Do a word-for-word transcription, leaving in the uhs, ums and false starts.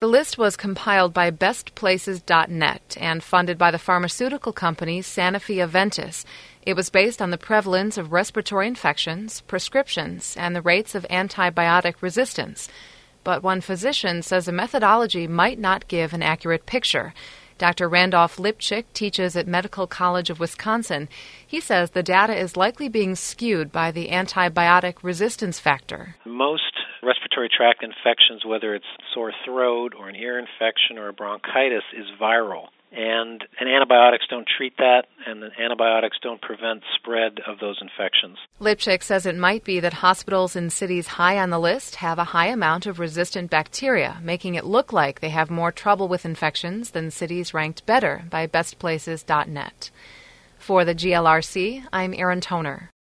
The list was compiled by best places dot net and funded by the pharmaceutical company Sanofi-Aventis. It was based on the prevalence of respiratory infections, prescriptions, and the rates of antibiotic resistance. But one physician says the methodology might not give an accurate picture. Doctor Randolph Lipchick teaches at Medical College of Wisconsin. He says the data is likely being skewed by the antibiotic resistance factor. Most respiratory tract infections, whether it's sore throat or an ear infection or a bronchitis, is viral. And, and antibiotics don't treat that, and the antibiotics don't prevent spread of those infections. Lipchick says it might be that hospitals in cities high on the list have a high amount of resistant bacteria, making it look like they have more trouble with infections than cities ranked better by best places dot net. For the G L R C, I'm Erin Toner.